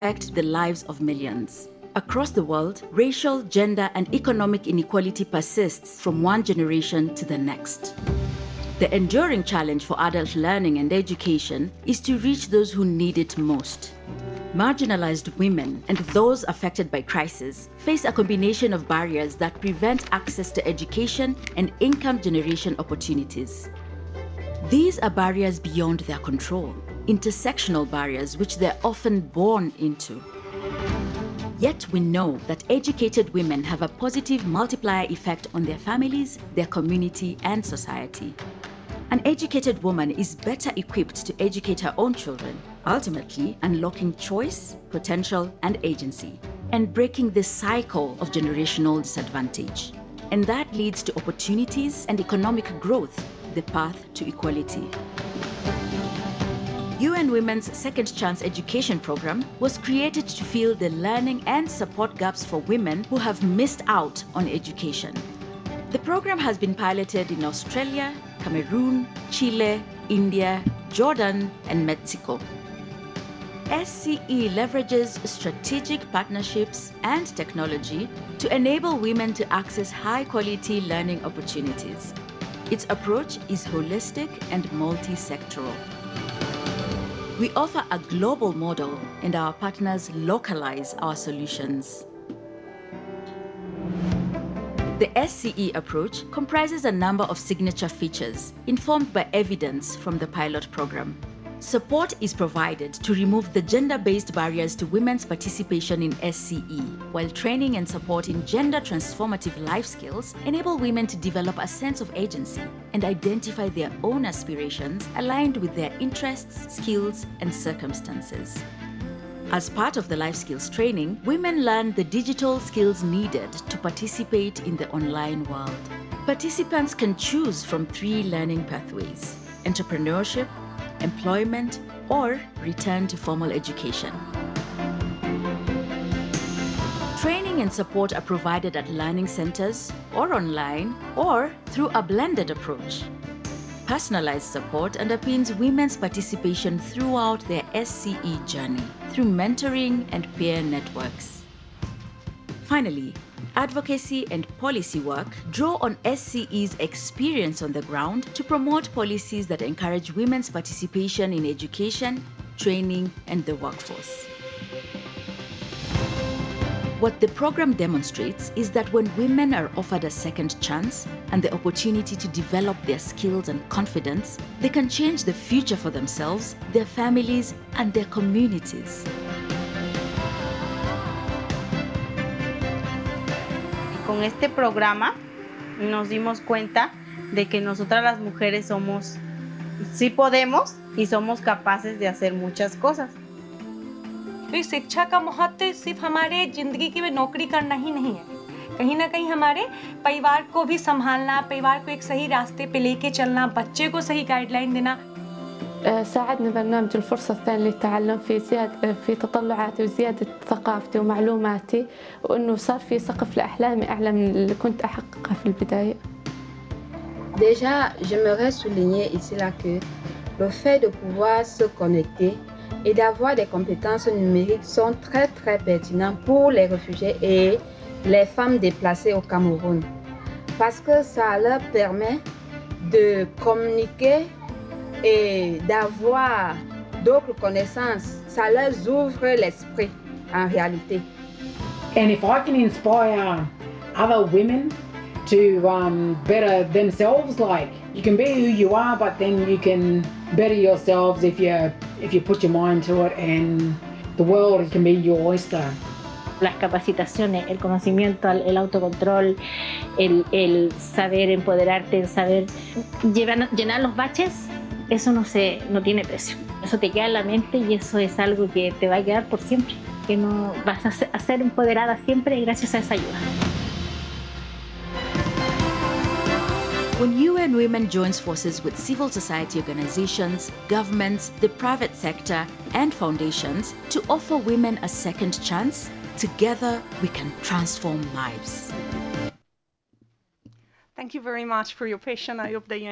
affect the lives of millions. Across the world, racial, gender, and economic inequality persists from one generation to the next. The enduring challenge for adult learning and education is to reach those who need it most. Marginalized women and those affected by crisis face a combination of barriers that prevent access to education and income generation opportunities. These are barriers beyond their control, intersectional barriers which they're often born into. Yet we know that educated women have a positive multiplier effect on their families, their community, and society. An educated woman is better equipped to educate her own children, ultimately unlocking choice, potential, and agency, and breaking the cycle of generational disadvantage. And that leads to opportunities and economic growth, the path to equality. UN Women's Second Chance Education Program was created to fill the learning and support gaps for women who have missed out on education. The program has been piloted in Australia, Cameroon, Chile, India, Jordan, and Mexico. SCE leverages strategic partnerships and technology to enable women to access high-quality learning opportunities. Its approach is holistic and multi-sectoral. We offer a global model, and our partners localize our solutions. The SCE approach comprises a number of signature features informed by evidence from the pilot program. Support is provided to remove the gender-based barriers to women's participation in SCE, while training and support in gender-transformative life skills enable women to develop a sense of agency and identify their own aspirations aligned with their interests, skills, and circumstances. As part of the life skills training, women learn the digital skills needed to participate in the online world. Participants can choose from 3 learning pathways: entrepreneurship, employment, or return to formal education. Training and support are provided at learning centers or online or through a blended approach. Personalized support underpins women's participation throughout their SCE journey through mentoring and peer networks. Finally, advocacy and policy work draw on SCE's experience on the ground to promote policies that encourage women's participation in education, training, and the workforce. What the program demonstrates is that when women are offered a second chance and the opportunity to develop their skills and confidence, they can change the future for themselves, their families, and their communities. Con este programa nos dimos cuenta de que nosotras las mujeres sí podemos y somos capaces de hacer muchas cosas. तो शिक्षा का महत्व सिर्फ हमारे जिंदगी की में नौकरी करना ही नहीं है, कहीं ना कहीं हमारे परिवार को भी संभालना, परिवार को एक सही रास्ते पे लेके चलना, बच्चे को सही गाइडलाइन देना. ساعدنا برنامج الفرصة الثانية للتعلم في تطلعاتي وزيادة ثقافتي ومعلوماتي, وإنه صار في سقف لأحلامي أعلى من اللي كنت أحققها في البداية. Déjà, j'aimerais souligner ici là que le fait de pouvoir se connecter et d'avoir des compétences numériques sont très pertinents pour les réfugiés et les femmes déplacées au Cameroun, parce que ça leur permet de communiquer et d'avoir d'autres connaissances. Ça leur ouvre l'esprit en réalité. And if I can inspire other women to better themselves, like you can be who you are, but then you can better yourselves if you put your mind to it, and the world can be your oyster. Las capacitaciones, el conocimiento, el autocontrol, el saber empoderarte, el saber llenar los baches, eso no tiene precio. Eso te queda en la mente y eso es algo que te va a quedar por siempre, que no vas a ser empoderada siempre gracias a esa ayuda. When UN Women joins forces with civil society organizations, governments, the private sector, and foundations to offer women a second chance, together we can transform lives. Thank you very much for your patience. I hope that you